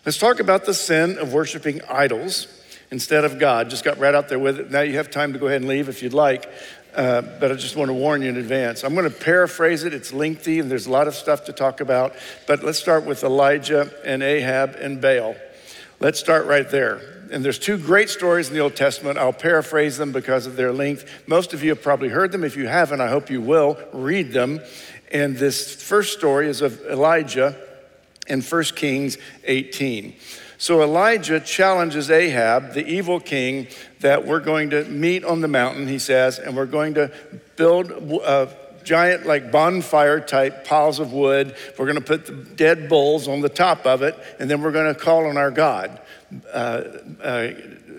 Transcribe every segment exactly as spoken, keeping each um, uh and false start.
Let's talk about the sin of worshiping idols instead of God. Just got right out there with it. Now you have time to go ahead and leave if you'd like, uh, but I just want to warn you in advance. I'm going to paraphrase it. It's lengthy and there's a lot of stuff to talk about, but let's start with Elijah and Ahab and Baal. Let's start right there. And there's two great stories in the Old Testament. I'll paraphrase them because of their length. Most of you have probably heard them. If you haven't, I hope you will read them. And this first story is of Elijah in First Kings eighteen. So Elijah challenges Ahab, the evil king, that we're going to meet on the mountain, he says, and we're going to build a giant like bonfire type piles of wood. We're going to put the dead bulls on the top of it, and then we're going to call on our God. Uh, uh,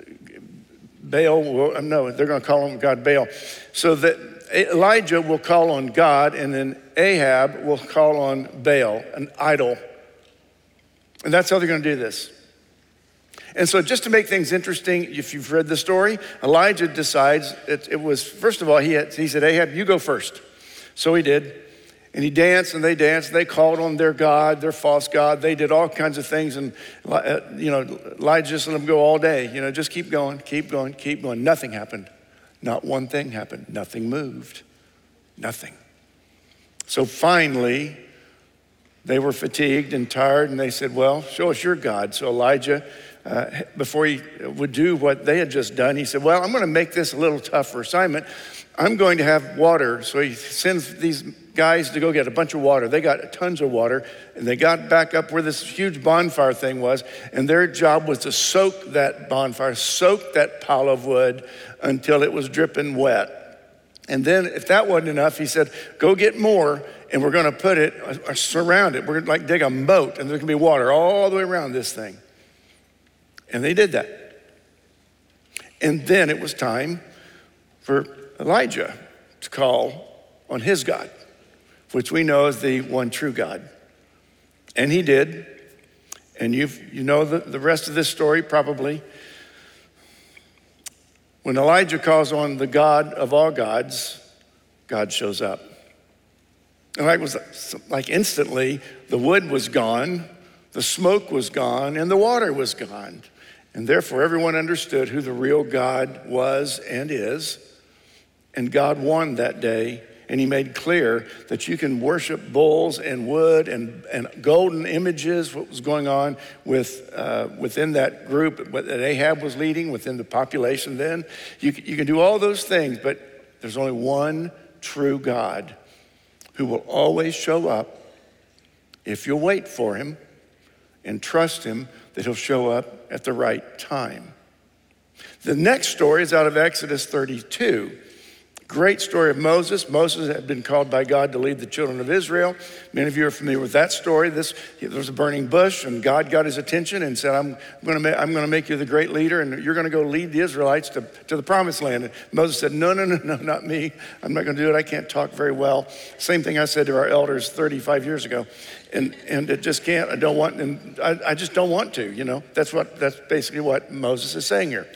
Baal, will, no, they're going to call on God Baal. So that Elijah will call on God, and then Ahab will call on Baal, an idol. And that's how they're going to do this. And so just to make things interesting, if you've read the story, Elijah decides, it, it was, first of all, he, had, he said, Ahab, you go first. So he did. And he danced and they danced. They called on their God, their false God. They did all kinds of things. And, uh, you know, Elijah just let them go all day. You know, just keep going, keep going, keep going. Nothing happened. Not one thing happened. Nothing moved. Nothing. So finally, they were fatigued and tired. And they said, well, show us your God. So Elijah, uh, before he would do what they had just done, he said, well, I'm going to make this a little tougher assignment. I'm going to have water. So he sends these guys to go get a bunch of water. They got tons of water, and they got back up where this huge bonfire thing was, and their job was to soak that bonfire, soak that pile of wood until it was dripping wet. And then if that wasn't enough, he said, go get more, and we're gonna put it, or surround it. We're gonna like dig a moat, and there's gonna be water all the way around this thing. And they did that. And then it was time for Elijah to call on his God, which we know is the one true God. And he did. And you've, you know the, the rest of this story probably. When Elijah calls on the God of all gods, God shows up. And like, was, like instantly, the wood was gone, the smoke was gone, and the water was gone. And therefore, everyone understood who the real God was and is. And God won that day, and he made clear that you can worship bulls and wood and, and golden images, what was going on with uh, within that group that Ahab was leading, within the population then. You, you can do all those things, but there's only one true God who will always show up if you'll wait for him and trust him that he'll show up at the right time. The next story is out of Exodus thirty-two. Great story of Moses. Moses had been called by God to lead the children of Israel. Many of you are familiar with that story. This, there was a burning bush, and God got his attention and said, I'm going to I'm going to make you the great leader, and you're going to go lead the Israelites to, to the promised land. And Moses said, no, no, no, no, not me. I'm not going to do it. I can't talk very well. Same thing I said to our elders thirty-five years ago. And and it just can't, I don't want, and I, I just don't want to, you know. That's what, that's basically what Moses is saying here.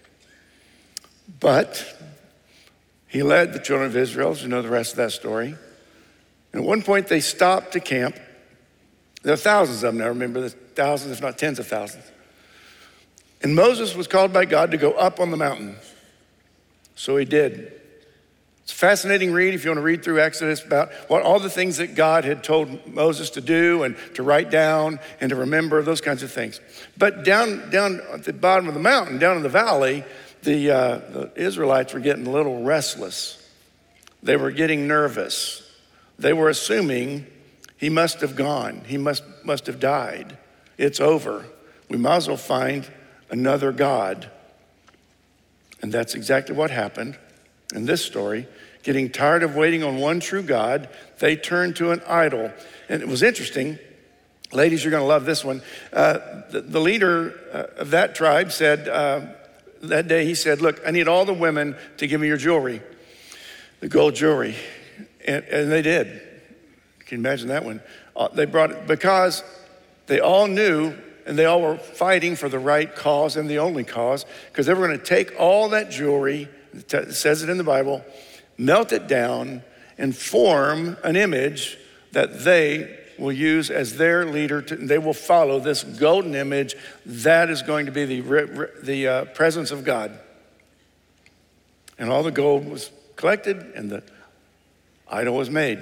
But he led the children of Israel, as you know the rest of that story. And at one point they stopped to camp. There are thousands of them now, remember, there's thousands, if not tens of thousands. And Moses was called by God to go up on the mountain. So he did. It's a fascinating read if you want to read through Exodus about what all the things that God had told Moses to do and to write down and to remember, those kinds of things. But down, down at the bottom of the mountain, down in the valley, The, uh, the Israelites were getting a little restless. They were getting nervous. They were assuming he must have gone. He must, must have died. It's over. We might as well find another God. And that's exactly what happened in this story. Getting tired of waiting on one true God, they turned to an idol. And it was interesting. Ladies, you're going to love this one. Uh, the, the leader uh, of that tribe said, uh, that day he said, look, I need all the women to give me your jewelry, the gold jewelry. And, and they did. Can you imagine that one? Uh, they brought it because they all knew and they all were fighting for the right cause and the only cause, because they were going to take all that jewelry, it says it in the Bible, melt it down and form an image that they will use as their leader. To, they will follow this golden image. That is going to be the, the uh, presence of God. And all the gold was collected and the idol was made.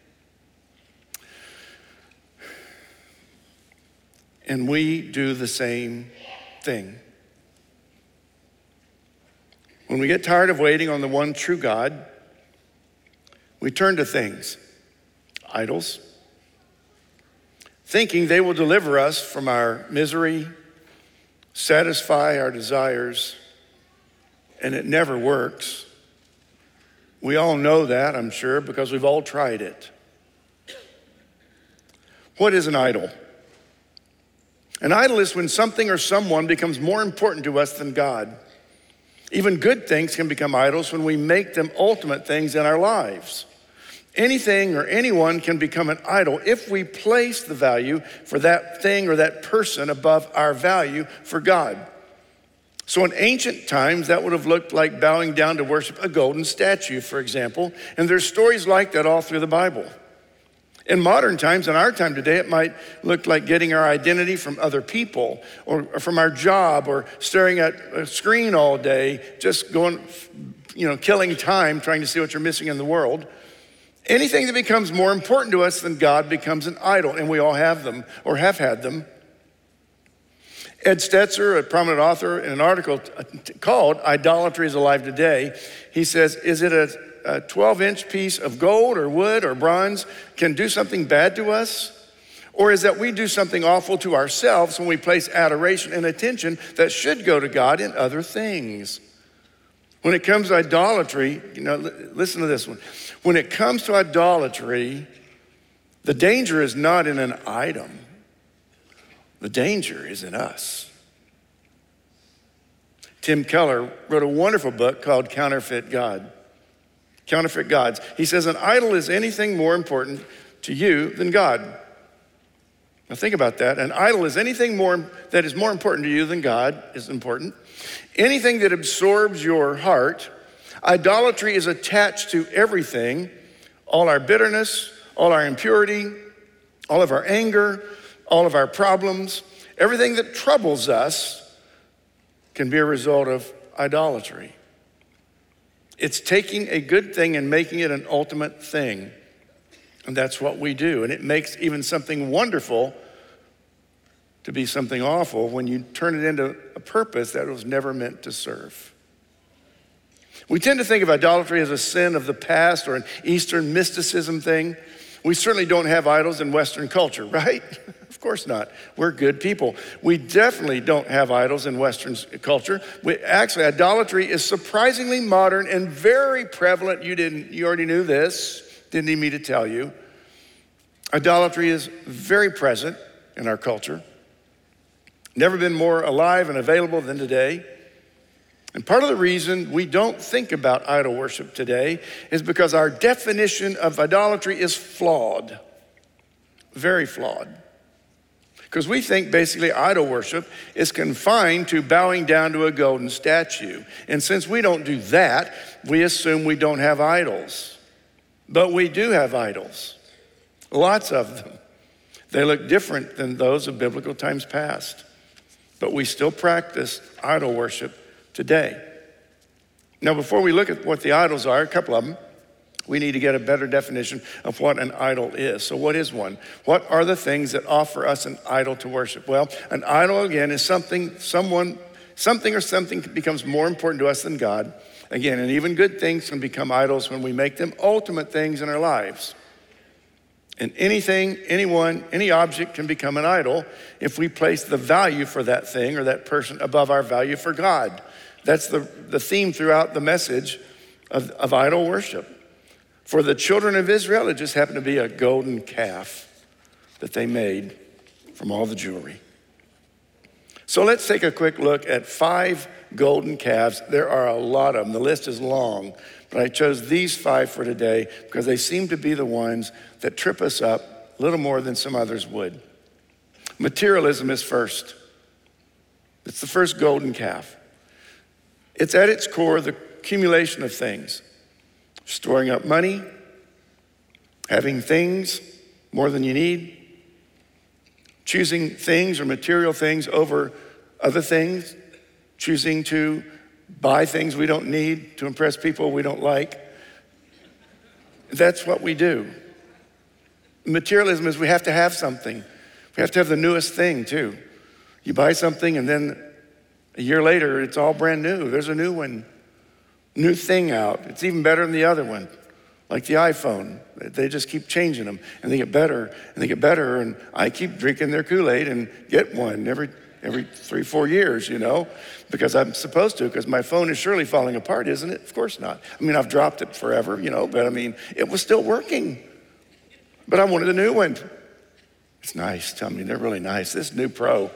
And we do the same thing. When we get tired of waiting on the one true God, we turn to things, idols, thinking they will deliver us from our misery, satisfy our desires, and it never works. We all know that, I'm sure, because we've all tried it. What is an idol? An idol is when something or someone becomes more important to us than God. Even good things can become idols when we make them ultimate things in our lives. Anything or anyone can become an idol if we place the value for that thing or that person above our value for God. So in ancient times, that would have looked like bowing down to worship a golden statue, for example. And there's stories like that all through the Bible. In modern times, in our time today, it might look like getting our identity from other people or, or from our job or staring at a screen all day, just going, you know, killing time trying to see what you're missing in the world. Anything that becomes more important to us than God becomes an idol, and we all have them or have had them. Ed Stetzer, a prominent author, in an article called Idolatry is Alive Today, he says, is it a a twelve-inch piece of gold or wood or bronze can do something bad to us? Or is that we do something awful to ourselves when we place adoration and attention that should go to God in other things? When it comes to idolatry, you know, listen to this one. When it comes to idolatry, the danger is not in an item. The danger is in us. Tim Keller wrote a wonderful book called Counterfeit God. Counterfeit gods. He says, an idol is anything more important to you than God. Now think about that. An idol is anything more that is more important to you than God is important. Anything that absorbs your heart. Idolatry is attached to everything, all our bitterness, all our impurity, all of our anger, all of our problems. Everything that troubles us can be a result of idolatry. It's taking a good thing and making it an ultimate thing. And that's what we do. And it makes even something wonderful to be something awful when you turn it into a purpose that it was never meant to serve. We tend to think of idolatry as a sin of the past or an Eastern mysticism thing. We certainly don't have idols in Western culture, right? Of course not. We're good people. We definitely don't have idols in Western culture. We, actually, idolatry is surprisingly modern and very prevalent. You didn't, you already knew this. Didn't need me to tell you. Idolatry is very present in our culture. Never been more alive and available than today. And part of the reason we don't think about idol worship today is because our definition of idolatry is flawed, very flawed. Because we think basically idol worship is confined to bowing down to a golden statue. And since we don't do that, we assume we don't have idols. But we do have idols, lots of them. They look different than those of biblical times past. But we still practice idol worship today. Now, before we look at what the idols are, a couple of them, we need to get a better definition of what an idol is. So what is one? What are the things that offer us an idol to worship? Well, an idol, again, is something, someone, something or something becomes more important to us than God. Again, and even good things can become idols when we make them ultimate things in our lives. And anything, anyone, any object can become an idol if we place the value for that thing or that person above our value for God. That's the, the theme throughout the message of, of idol worship. For the children of Israel, it just happened to be a golden calf that they made from all the jewelry. So let's take a quick look at five golden calves. There are a lot of them. The list is long, but I chose these five for today because they seem to be the ones that trip us up a little more than some others would. Materialism is first. It's the first golden calf. It's at its core the accumulation of things. Storing up money, having things more than you need, choosing things or material things over other things, choosing to buy things we don't need to impress people we don't like. That's what we do. Materialism is we have to have something. We have to have the newest thing too. You buy something and then a year later, it's all brand new. There's a new one, new thing out. It's even better than the other one, like the iPhone. They just keep changing them and they get better and they get better. And I keep drinking their Kool-Aid and get one every every three, four years, you know, because I'm supposed to, because my phone is surely falling apart, isn't it? Of course not. I mean, I've dropped it forever, you know, but I mean, it was still working. But I wanted a new one. It's nice. Tell me, they're really nice. This new Pro.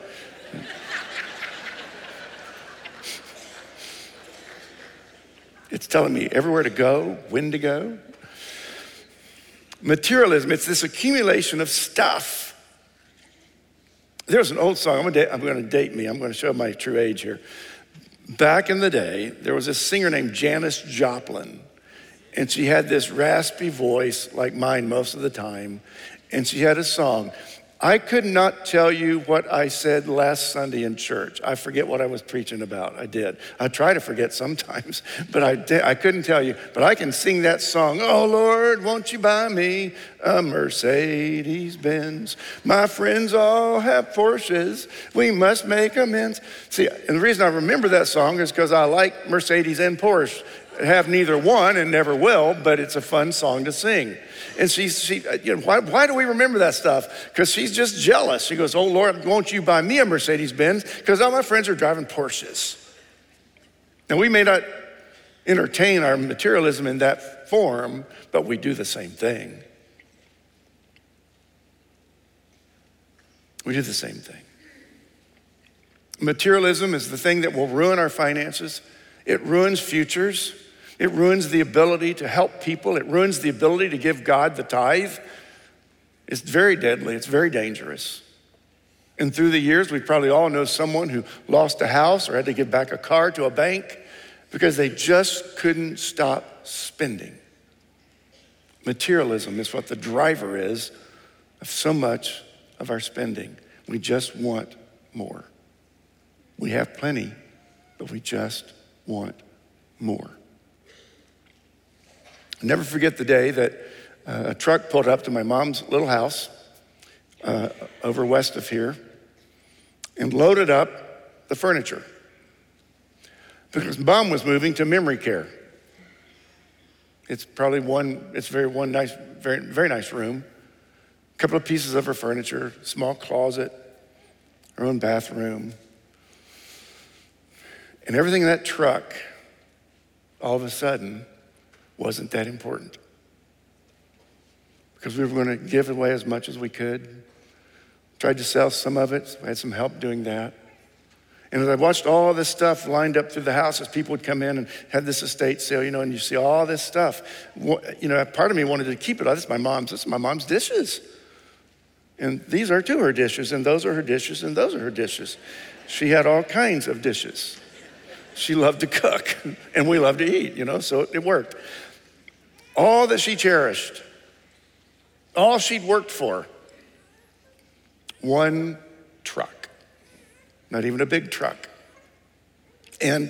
It's telling me everywhere to go, when to go. Materialism, it's this accumulation of stuff. There's an old song, I'm gonna, I'm gonna date me, I'm gonna show my true age here. Back in the day, there was a singer named Janis Joplin, and she had this raspy voice like mine most of the time, and she had a song. I could not tell you what I said last Sunday in church. I forget what I was preaching about. I did. I try to forget sometimes, but I, did, I couldn't tell you. But I can sing that song. Oh, Lord, won't you buy me a Mercedes Benz? My friends all have Porsches. We must make amends. See, and the reason I remember that song is because I like Mercedes and Porsche. I have neither one and never will, but it's a fun song to sing. And she, she you know, why, why do we remember that stuff? Because she's just jealous. She goes, oh, Lord, won't you buy me a Mercedes Benz? Because all my friends are driving Porsches. Now, we may not entertain our materialism in that form, but we do the same thing. We do the same thing. Materialism is the thing that will ruin our finances. It ruins futures. It ruins the ability to help people. It ruins the ability to give God the tithe. It's very deadly. It's very dangerous. And through the years, we probably all know someone who lost a house or had to give back a car to a bank because they just couldn't stop spending. Materialism is what the driver is of so much of our spending. We just want more. We have plenty, but we just want more. I'll never forget the day that uh, a truck pulled up to my mom's little house uh, over west of here and loaded up the furniture because mom was moving to memory care. It's probably one, it's very one nice, very, very nice room, a couple of pieces of her furniture, small closet, her own bathroom. And everything in that truck, all of a sudden, wasn't that important. Because we were going to give away as much as we could. Tried to sell some of it. I had some help doing that. And as I watched all this stuff lined up through the house, as people would come in and have this estate sale, you know, and you see all this stuff, you know, part of me wanted to keep it. Oh, this is my mom's, this is my mom's dishes. And these are two her dishes, and those are her dishes, and those are her dishes. She had all kinds of dishes. She loved to cook, and we loved to eat, you know, so it worked. All that she cherished, all she'd worked for, one truck, not even a big truck. And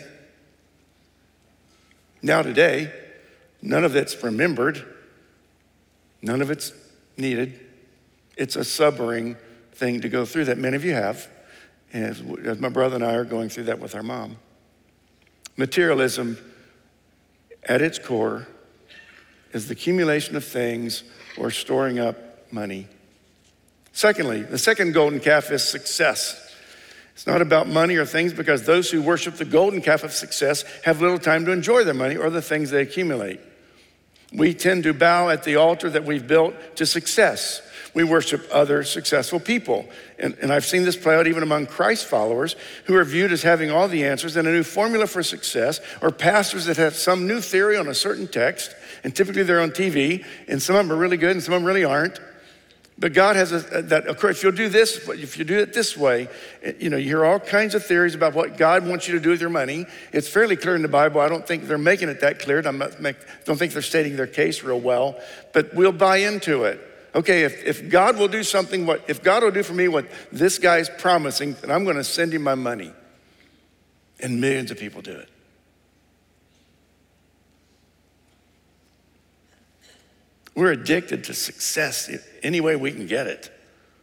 now today, none of it's remembered, none of it's needed. It's a sobering thing to go through that many of you have, as, as my brother and I are going through that with our mom. Materialism, at its core, is the accumulation of things or storing up money. Secondly, the second golden calf is success. It's not about money or things because those who worship the golden calf of success have little time to enjoy their money or the things they accumulate. We tend to bow at the altar that we've built to success. We worship other successful people. And, and I've seen this play out even among Christ followers who are viewed as having all the answers and a new formula for success, or pastors that have some new theory on a certain text, and typically they're on T V, and some of them are really good and some of them really aren't. But God has a, that, if you'll do this, if you do it this way, you know, you hear all kinds of theories about what God wants you to do with your money. It's fairly clear in the Bible. I don't think they're making it that clear. I don't think they're stating their case real well, but we'll buy into it. Okay, if, if God will do something, what if God will do for me what this guy's promising, then I'm gonna send him my money. And millions of people do it. We're addicted to success any way we can get it.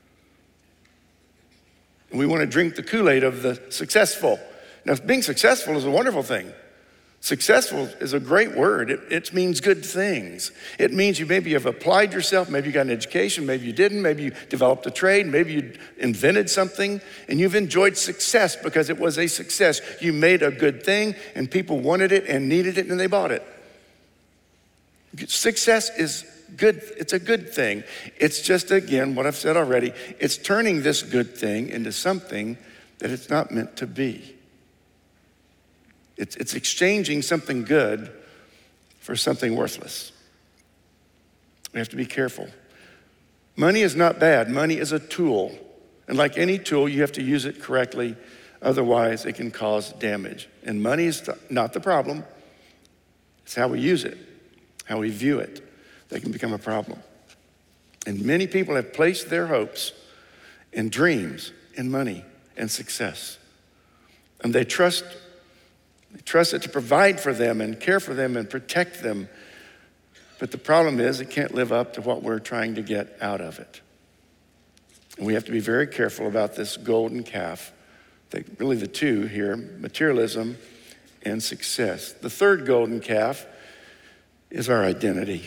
And we want to drink the Kool-Aid of the successful. Now, being successful is a wonderful thing. Successful is a great word. It, it means good things. It means you maybe have applied yourself, maybe you got an education, maybe you didn't, maybe you developed a trade, maybe you invented something, and you've enjoyed success because it was a success. You made a good thing, and people wanted it and needed it, and they bought it. Success is good. It's a good thing. It's just, again, what I've said already, it's turning this good thing into something that it's not meant to be. It's, it's exchanging something good for something worthless. We have to be careful. Money is not bad. Money is a tool. And like any tool, you have to use it correctly. Otherwise, it can cause damage. And money is not the problem. It's how we use it, how we view it, that can become a problem. And many people have placed their hopes and dreams in money and success. And they trust, they trust it to provide for them and care for them and protect them. But the problem is it can't live up to what we're trying to get out of it. And we have to be very careful about this golden calf. They, really the two here, materialism and success. The third golden calf is our identity.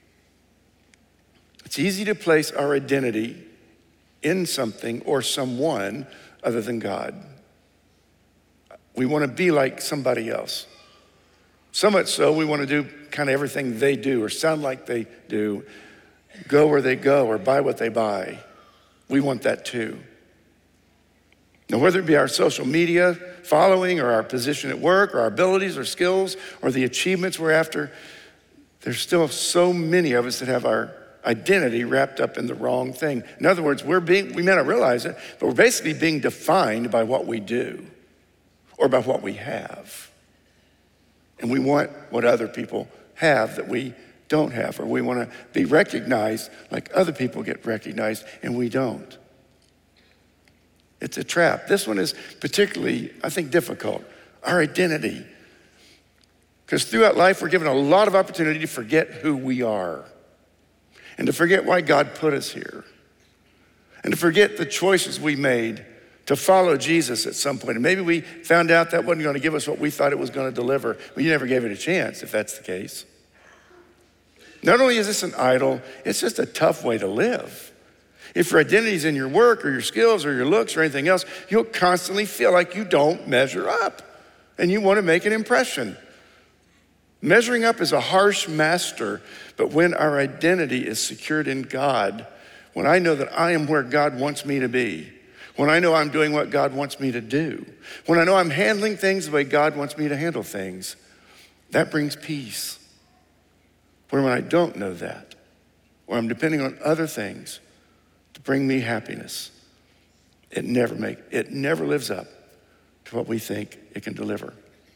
It's easy to place our identity in something or someone other than God. We want to be like somebody else. So much so, we want to do kind of everything they do or sound like they do, go where they go or buy what they buy. We want that too. Now, whether it be our social media following or our position at work or our abilities or skills or the achievements we're after, there's still so many of us that have our identity wrapped up in the wrong thing. In other words, we're being, we may not realize it, but we're basically being defined by what we do or by what we have. And we want what other people have that we don't have, or we want to be recognized like other people get recognized and we don't. It's a trap. This one is particularly, I think, difficult. Our identity. Because throughout life, we're given a lot of opportunity to forget who we are and to forget why God put us here and to forget the choices we made to follow Jesus at some point. And maybe we found out that wasn't going to give us what we thought it was going to deliver. Well, you never gave it a chance, if that's the case. Not only is this an idol, it's just a tough way to live. If your identity is in your work or your skills or your looks or anything else, you'll constantly feel like you don't measure up and you want to make an impression. Measuring up is a harsh master, but when our identity is secured in God, when I know that I am where God wants me to be, when I know I'm doing what God wants me to do, when I know I'm handling things the way God wants me to handle things, that brings peace. Where when I don't know that, or I'm depending on other things to bring me happiness, it never make it never lives up to what we think it can deliver.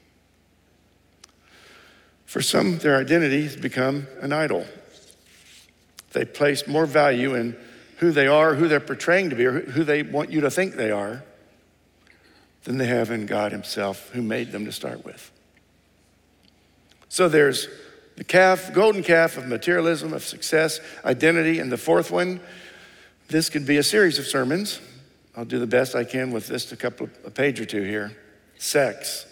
For some, their identity has become an idol. They place more value in who they are, who they're portraying to be, or who they want you to think they are, than they have in God himself, who made them to start with. So there's the calf, golden calf of materialism, of success, identity, and the fourth one, this could be a series of sermons. I'll do the best I can with this, a couple of, a page or two here. Sex.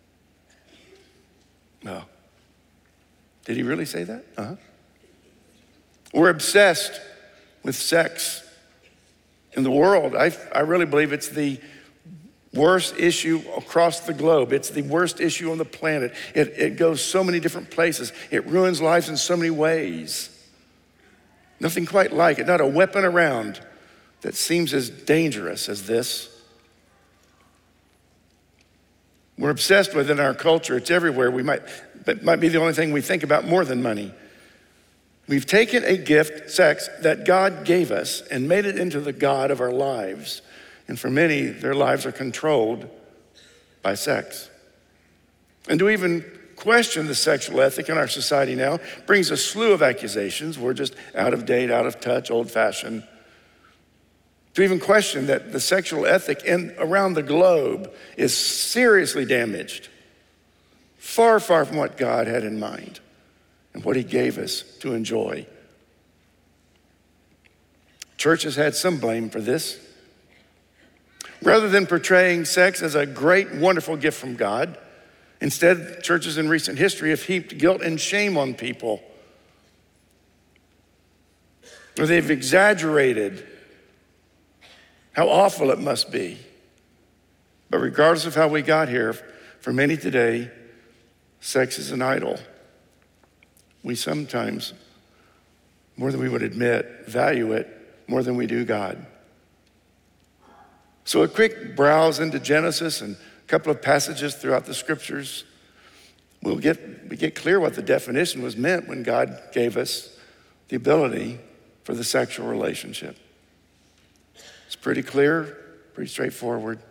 Oh. Did he really say that? Uh-huh. We're obsessed with sex. In the world, I, I really believe it's the worst issue across the globe. It's the worst issue on the planet. It, it goes so many different places. It ruins lives in so many ways. Nothing quite like it. Not a weapon around that seems as dangerous as this. We're obsessed with it in our culture. It's everywhere. We might, it might be the only thing we think about more than money. We've taken a gift, sex, that God gave us and made it into the God of our lives. And for many, their lives are controlled by sex. And to even question the sexual ethic in our society now brings a slew of accusations. We're just out of date, out of touch, old-fashioned. To even question that the sexual ethic in, around the globe is seriously damaged, far, far from what God had in mind and what he gave us to enjoy. Church has had some blame for this. Rather than portraying sex as a great, wonderful gift from God, instead, churches in recent history have heaped guilt and shame on people. Or they've exaggerated how awful it must be. But regardless of how we got here, for many today, sex is an idol. We sometimes, more than we would admit, value it more than we do God. So a quick browse into Genesis and a couple of passages throughout the scriptures, we'll get, we get clear what the definition was meant when God gave us the ability for the sexual relationship. It's pretty clear, pretty straightforward.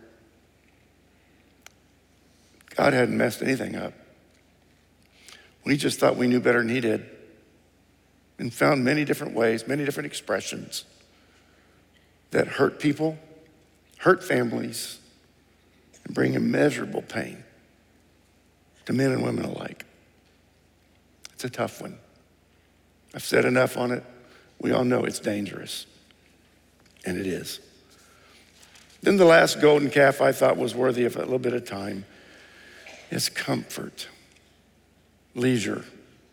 God hadn't messed anything up. We just thought we knew better than he did and found many different ways, many different expressions that hurt people, hurt families, and bring immeasurable pain to men and women alike. It's a tough one. I've said enough on it. We all know it's dangerous, and it is. Then the last golden calf I thought was worthy of a little bit of time is comfort, leisure.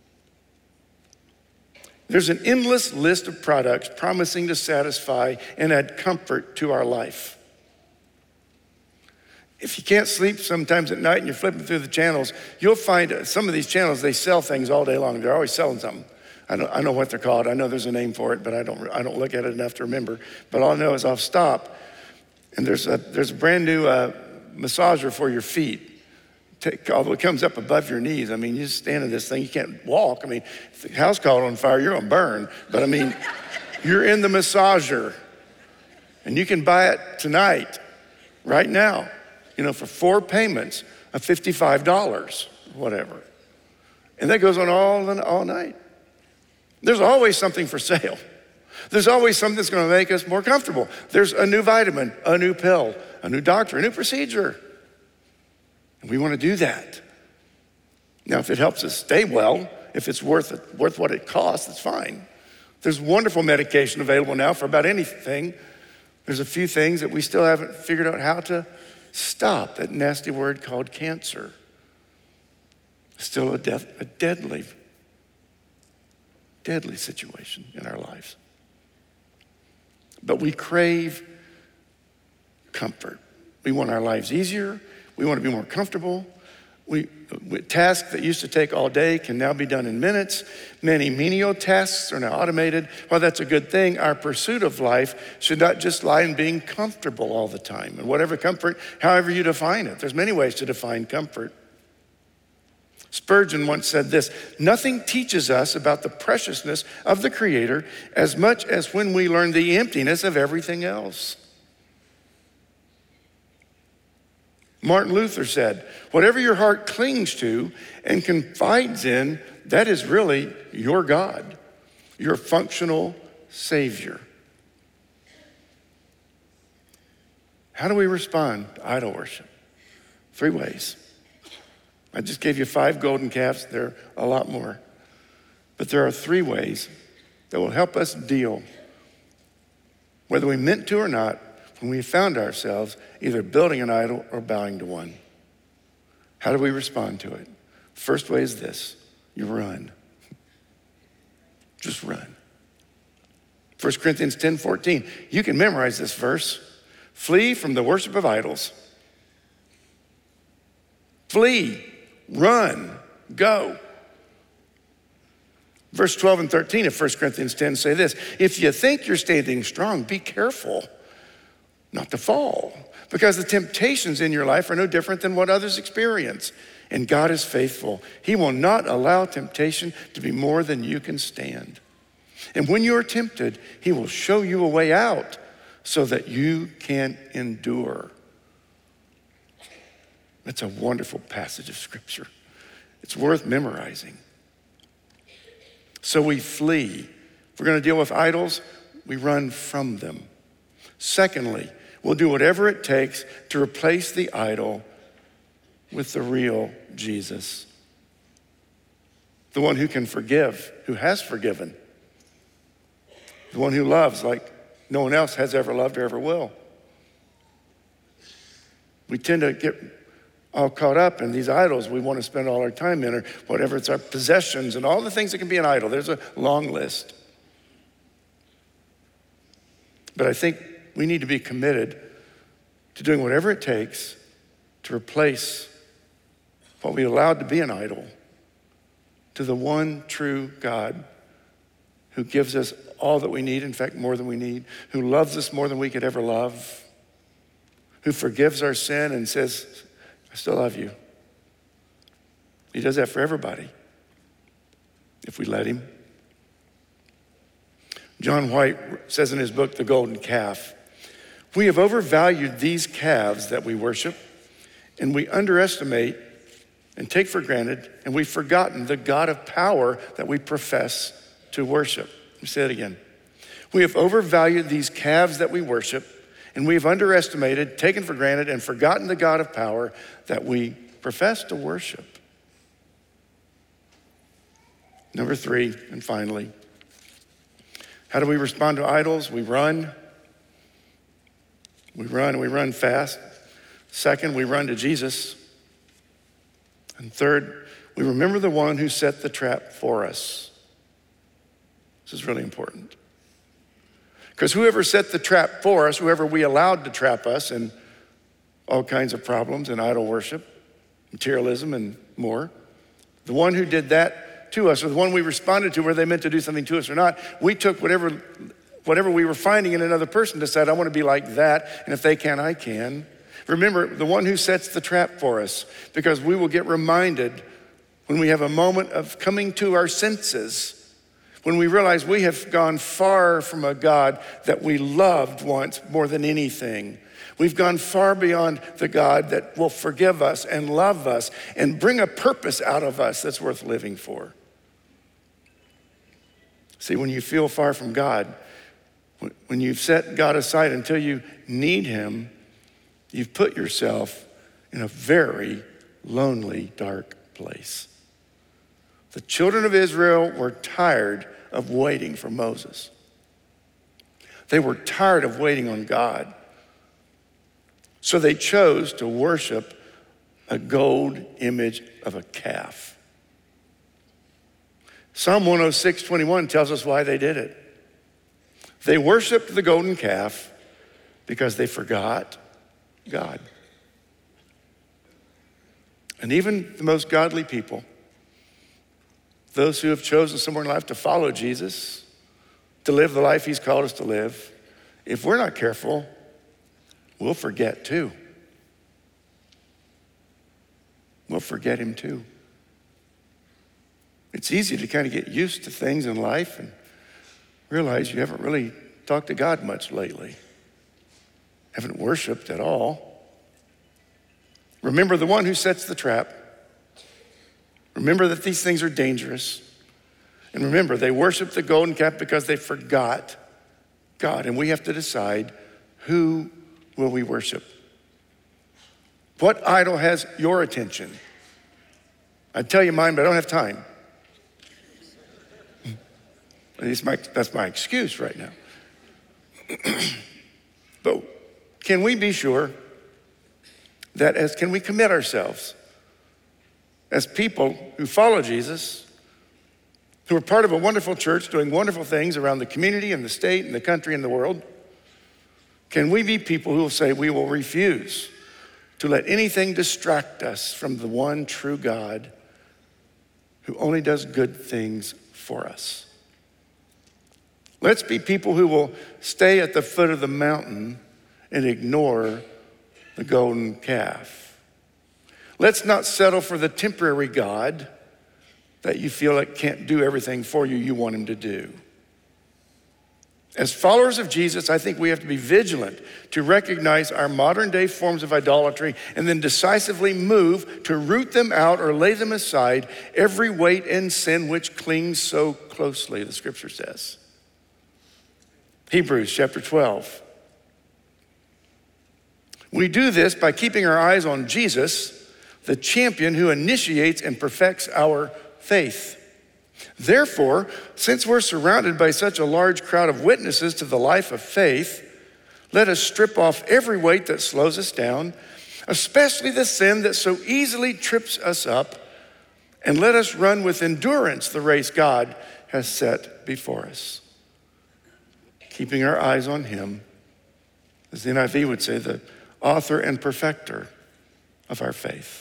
There's an endless list of products promising to satisfy and add comfort to our life. If you can't sleep sometimes at night and you're flipping through the channels, you'll find some of these channels, they sell things all day long. They're always selling something. I don't, I know what they're called. I know there's a name for it, but I don't, I don't look at it enough to remember. But all I know is I'll stop, and there's a, there's a brand new uh, massager for your feet. Take, although it comes up above your knees. I mean, you just stand in this thing, you can't walk. I mean, if the house caught on fire, you're gonna burn. But I mean, you're in the massager, and you can buy it tonight, right now, you know, for four payments of fifty-five dollars, whatever. And that goes on all, all night. There's always something for sale. There's always something that's gonna make us more comfortable. There's a new vitamin, a new pill, a new doctor, a new procedure. And we want to do that. Now, if it helps us stay well, if it's worth it, worth what it costs, that's fine. There's wonderful medication available now for about anything. There's a few things that we still haven't figured out how to stop. That nasty word called cancer. Still a, death, a deadly, deadly situation in our lives. But we crave comfort. We want our lives easier. We want to be more comfortable. We, tasks that used to take all day can now be done in minutes. Many menial tasks are now automated. While that's a good thing, our pursuit of life should not just lie in being comfortable all the time. And whatever comfort, however you define it, there's many ways to define comfort. Spurgeon once said this: nothing teaches us about the preciousness of the Creator as much as when we learn the emptiness of everything else. Martin Luther said, whatever your heart clings to and confides in, that is really your God, your functional Savior. How do we respond to idol worship? Three ways. I just gave you five golden calves. There are a lot more. But there are three ways that will help us deal, whether we meant to or not, when we found ourselves either building an idol or bowing to one. How do we respond to it? First way is this: you run. Just run. First Corinthians ten fourteen. You can memorize this verse. Flee from the worship of idols. Flee, run, go. Verse twelve and thirteen of First Corinthians ten say this: if you think you're standing strong, be careful not to fall, because the temptations in your life are no different than what others experience. And God is faithful. He will not allow temptation to be more than you can stand. And when you are tempted, he will show you a way out so that you can endure. That's a wonderful passage of scripture. It's worth memorizing. So we flee. If we're going to deal with idols, we run from them. Secondly, we'll do whatever it takes to replace the idol with the real Jesus. The one who can forgive, who has forgiven. The one who loves like no one else has ever loved or ever will. We tend to get all caught up in these idols we want to spend all our time in, or whatever, it's our possessions and all the things that can be an idol. There's a long list. But I think we need to be committed to doing whatever it takes to replace what we allowed to be an idol to the one true God who gives us all that we need, in fact, more than we need, who loves us more than we could ever love, who forgives our sin and says, I still love you. He does that for everybody if we let him. John White says in his book, The Golden Calf, we have overvalued these calves that we worship, and we underestimate and take for granted, and we've forgotten the God of power that we profess to worship. Let me say it again. We have overvalued these calves that we worship, and we have underestimated, taken for granted, and forgotten the God of power that we profess to worship. Number three, and finally, how do we respond to idols? We run. We run, and we run fast. Second, we run to Jesus. And third, we remember the one who set the trap for us. This is really important. Because whoever set the trap for us, whoever we allowed to trap us in all kinds of problems and idol worship, materialism and more, the one who did that to us, or the one we responded to, whether they meant to do something to us or not, we took whatever, whatever we were finding in another person, decided, I want to be like that, and if they can, I can. Remember, the one who sets the trap for us, because we will get reminded when we have a moment of coming to our senses, when we realize we have gone far from a God that we loved once more than anything. We've gone far beyond the God that will forgive us and love us and bring a purpose out of us that's worth living for. See, when you feel far from God, when you've set God aside until you need him, you've put yourself in a very lonely, dark place. The children of Israel were tired of waiting for Moses. They were tired of waiting on God. So they chose to worship a gold image of a calf. Psalm one oh six, twenty-one tells us why they did it. They worshiped the golden calf because they forgot God. And even the most godly people, those who have chosen somewhere in life to follow Jesus, to live the life he's called us to live, if we're not careful, we'll forget too. We'll forget him too. It's easy to kind of get used to things in life and realize you haven't really talked to God much lately. Haven't worshiped at all. Remember the one who sets the trap. Remember that these things are dangerous. And remember, they worshiped the golden calf because they forgot God. And we have to decide, who will we worship? What idol has your attention? I'd tell you mine, but I don't have time. That's my, that's my excuse right now. But can we be sure that as, can we commit ourselves as people who follow Jesus, who are part of a wonderful church doing wonderful things around the community and the state and the country and the world? Can we be people who will say we will refuse to let anything distract us from the one true God who only does good things for us? Let's be people who will stay at the foot of the mountain and ignore the golden calf. Let's not settle for the temporary God that you feel like can't do everything for you you want him to do. As followers of Jesus, I think we have to be vigilant to recognize our modern day forms of idolatry and then decisively move to root them out or lay them aside, every weight and sin which clings so closely, the scripture says. Hebrews chapter twelve. We do this by keeping our eyes on Jesus, the champion who initiates and perfects our faith. Therefore, since we're surrounded by such a large crowd of witnesses to the life of faith, let us strip off every weight that slows us down, especially the sin that so easily trips us up, and let us run with endurance the race God has set before us. Keeping our eyes on him, as the N I V would say, the author and perfecter of our faith.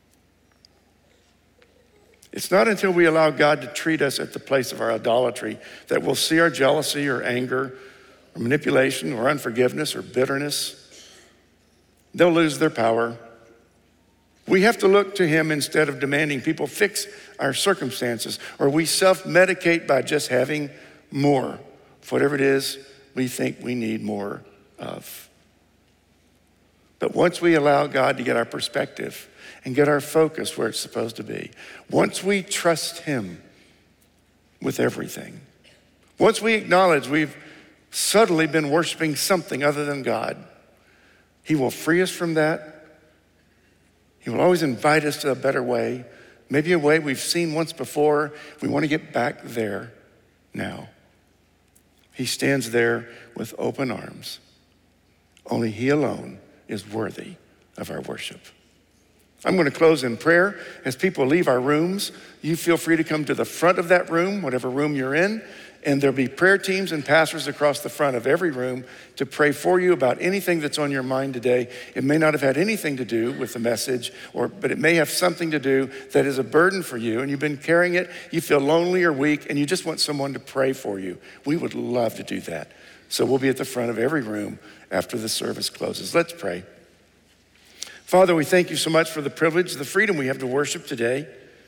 It's not until we allow God to treat us at the place of our idolatry that we'll see our jealousy or anger or manipulation or unforgiveness or bitterness. They'll lose their power. We have to look to him instead of demanding people fix our circumstances, or we self-medicate by just having more of whatever it is we think we need more of. But once we allow God to get our perspective and get our focus where it's supposed to be, once we trust him with everything, once we acknowledge we've subtly been worshiping something other than God, he will free us from that. He will always invite us to a better way, maybe a way we've seen once before. We want to get back there now. He stands there with open arms. Only he alone is worthy of our worship. I'm going to close in prayer. As people leave our rooms, you feel free to come to the front of that room, whatever room you're in, and there'll be prayer teams and pastors across the front of every room to pray for you about anything that's on your mind today. It may not have had anything to do with the message, or but it may have something to do that is a burden for you, and you've been carrying it, you feel lonely or weak, and you just want someone to pray for you. We would love to do that. So we'll be at the front of every room after the service closes. Let's pray. Father, we thank you so much for the privilege, the freedom we have to worship today.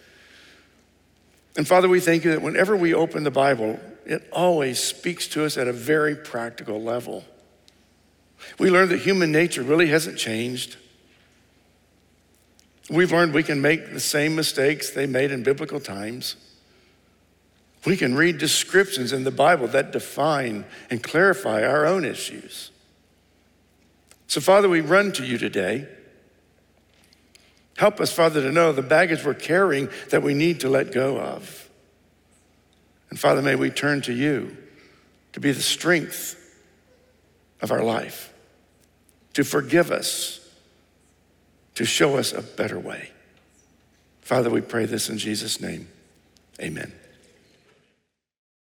And Father, we thank you that whenever we open the Bible, it always speaks to us at a very practical level. We learned that human nature really hasn't changed. We've learned we can make the same mistakes they made in biblical times. We can read descriptions in the Bible that define and clarify our own issues. So Father, we run to you today. Help us, Father, to know the baggage we're carrying that we need to let go of. And Father, may we turn to you to be the strength of our life, to forgive us, to show us a better way. Father, we pray this in Jesus' name. Amen.